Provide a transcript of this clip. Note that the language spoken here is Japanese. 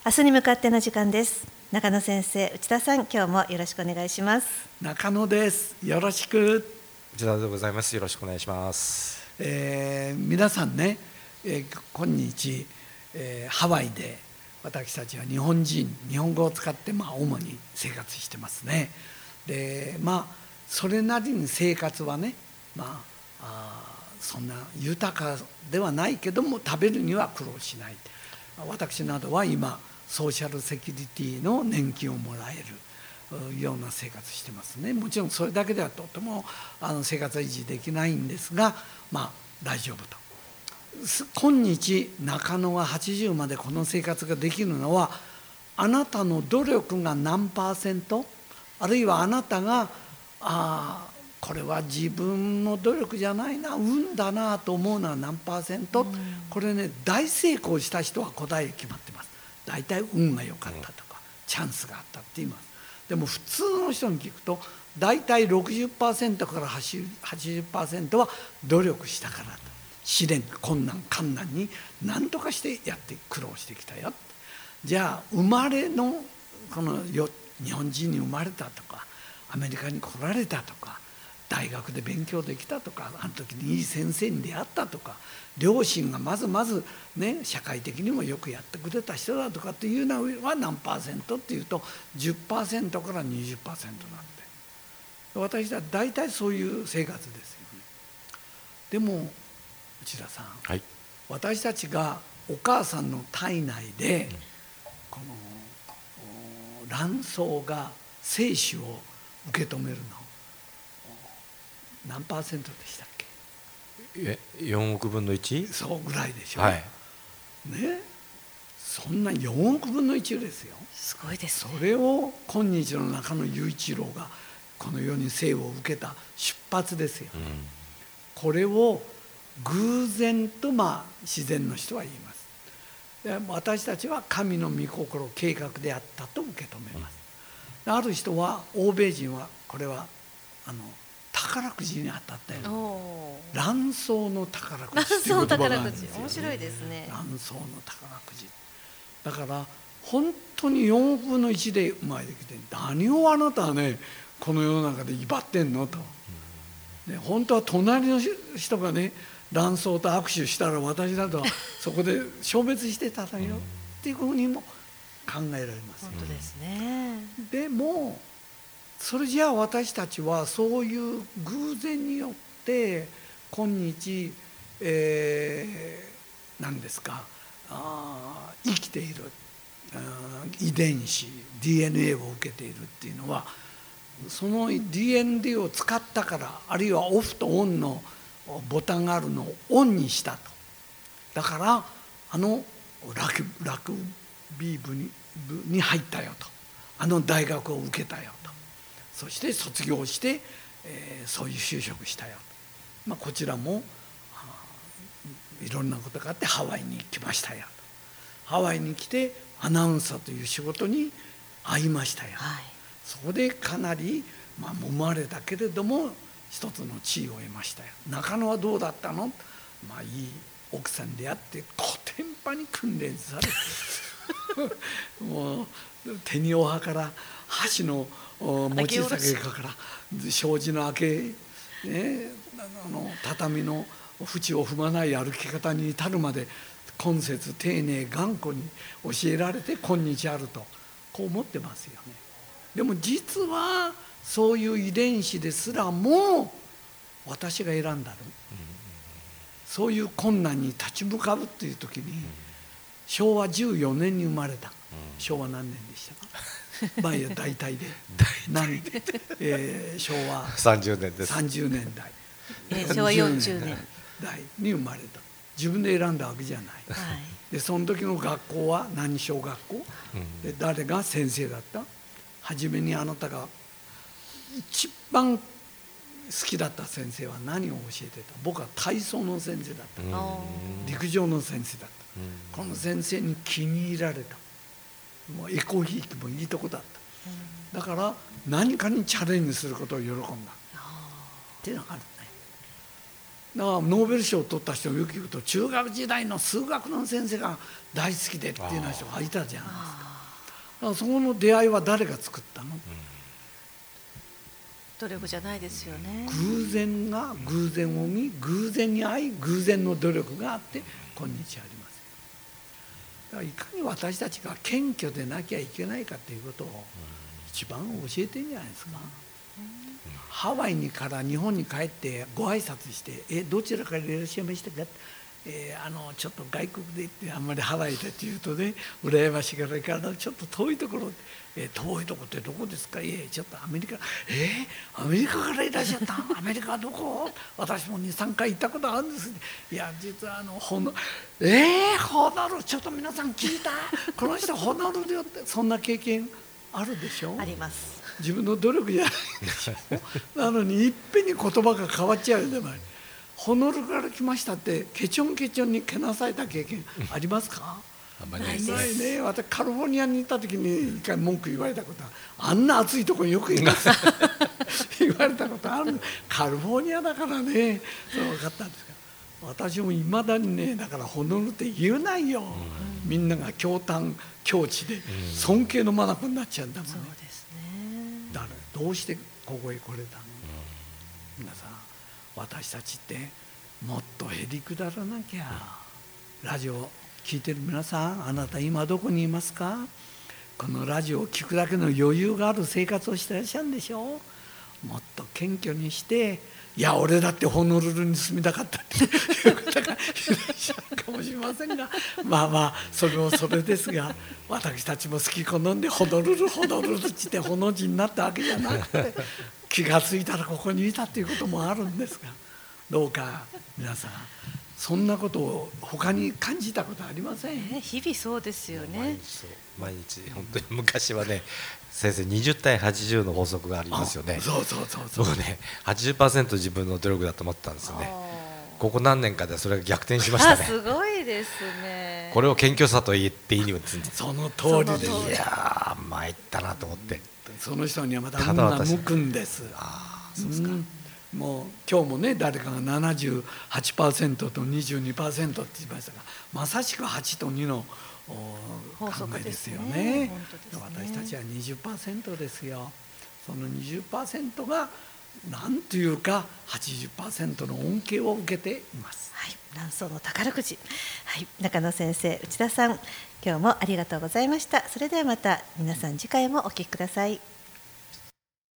明日に向かっての時間です。中野先生、内田さん、今日もよろしくお願いします。 中野です。よろしく。 内田でございます。よろしくお願いします。 皆さんね、今日、ハワイで私たちは日本語を使って、主に生活してますね。で、それなりに生活はね、そんな豊かではないけども、食べるには苦労しない。私などは今ソーシャルセキュリティの年金をもらえるような生活してますね。もちろんそれだけではとても生活は維持できないんですが、大丈夫と。今日中野が80までこの生活ができるのは、あなたの努力が何%、あるいはあなたがこれは自分の努力じゃないな、運だなと思うのは何%、これね、大成功した人は答え決まってます。大体運が良かったとか、チャンスがあったって言います。でも普通の人に聞くと、大体 60% から 80% は努力したからと。試練、困難、困難に何とかしてやって苦労してきたよ。じゃあ生まれのこの日本人に生まれたとか、アメリカに来られたとか、大学で勉強できたとか、あの時にいい先生に出会ったとか、両親がまずね、社会的にもよくやってくれた人だとかっていうのは何%っていうと 10% から 20% なんで、私は大体そういう生活ですよね。でも内田さん、 はい、 私たちがお母さんの体内でこの卵巣が精子を受け止めるの何%でしたっけ ？4億分の 1？ そうぐらいでしょ。 はい。 ね、そんな4億分の1ですよ。 すごいですね。 それを今日の中野雄一郎がこの世に生を受けた出発ですよ。これを偶然と自然の人は言います。で、私たちは神の御心計画であったと受け止めます。ある人は、欧米人はこれは宝くじに当たったような、卵巣の宝くじっていう言葉があるんですよね。 面白いですね。 卵巣の宝くじだから本当に4億分の1で生まれてきて、何をあなたはねこの世の中で威張ってんのと、ね、本当は隣の人がね卵巣と握手したら私などはそこで消滅してたのよっていうふうにも考えられますよ。 本当ですね。 でもそれじゃあ私たちはそういう偶然によって今日、何ですか、生きている遺伝子 DNA を受けているっていうのは、その DNA を使ったから、あるいはオフとオンのボタンがあるのをオンにしたと。だからラグビー部に入ったよと、大学を受けたよと、そして卒業して、そういう就職したよと、こちらもいろんなことがあってハワイに来ましたよと。ハワイに来てアナウンサーという仕事に会いましたよ、はい、そこでかなり揉まれたけれども一つの地位を得ましたよ。中野はどうだったの？いい奥さんであってコテンパに訓練されもう手におはから箸の持ち下げから障子の開け、ね、畳の縁を踏まない歩き方に至るまで今節丁寧頑固に教えられて今日あると、こう思ってますよね。でも実はそういう遺伝子ですらも私が選んだの、そういう困難に立ち向かうっていう時に、昭和14年に生まれた、昭和何年でしたか？大体で昭和 30年です。 30年代、 昭和40年代に生まれた。自分で選んだわけじゃない、はい、でその時の学校は何小学校、で誰が先生だった？初めにあなたが一番好きだった先生は何を教えてた？僕は体操の先生だった、陸上の先生だった、この先生に気に入られた。もうエコひいきもいいとこだった、だから何かにチャレンジすることを喜んだっていうのがあるね。 ノーベル賞を取った人をよく聞くと、中学時代の数学の先生が大好きでっていうような人がいたじゃないですか。だからそこの出会いは誰が作ったの？ 努力じゃないですよね。 偶然が偶然を見、偶然に会い、偶然の努力があって今日あります。だからいかに私たちが謙虚でなきゃいけないかということを一番教えてるんじゃないですか。ハワイから日本に帰ってご挨拶して「どちらからいらっしゃいましたか？」ちょっと外国で行ってあんまりハワイでって言うとね、羨ましいからちょっと遠いところで、遠いところってどこですか？ちょっとアメリカ。アメリカからいらっしゃった？アメリカはどこ？私も2、3回行ったことあるんです。いや実はホノルル、ちょっと皆さん聞いた？この人ホノルルよって。そんな経験あるでしょ？ あります。 自分の努力じゃないでしょ。なのにいっぺんに言葉が変わっちゃうじゃない。ホノルルから来ましたってケチョンケチョンにけなされた経験ありますか？ あんまりないないね。私カリフォルニアに行った時に一回文句言われたことは、あんな暑いところによくいます言われたことある。カリフォルニアだからね、そう分かったんですが、私もいまだにね、だからホノルルって言えないよ。みんなが驚嘆境地で尊敬の眼になっちゃうんだもんね。 そうですね。 だからどうしてここへ来れたの？皆さん、私たちってもっとへりくだらなきゃ。ラジオ聞いてる皆さん、あなた今どこにいますか？このラジオを聞くだけの余裕がある生活をしてらっしゃるんでしょう。もっと謙虚にして、いや俺だってホノルルに住みたかったっていう方がいらっしゃるかもしれませんが、まあそれもそれですが、私たちも好き好んでホノルルって言ってホの字になったわけじゃなくて、気がついたらここにいたっていうこともあるんですが、どうか皆さんそんなことを他に感じたことありません？ 日々そうですよね。 毎日本当に昔はね、先生20対80の法則がありますよね。 そう僕ね 80% 自分の努力だと思ってたんですよね。ここ何年かでそれが逆転しましたね。 すごいですね。 これを謙虚さと言っていいんですね。 その通りです。 いやー参ったなと思って。 その人にはまた運が向くんです。 そうですか。 もう今日もね、誰かが 78% と 22% って言いましたが、まさしく8と2の考えですよね。私たちは 20% ですよ。その 20% がなんというか 80% の恩恵を受けています。 はい、卵巣の宝くじ、はい、中野先生、内田さん、今日もありがとうございました。それではまた皆さん次回もお聞きください。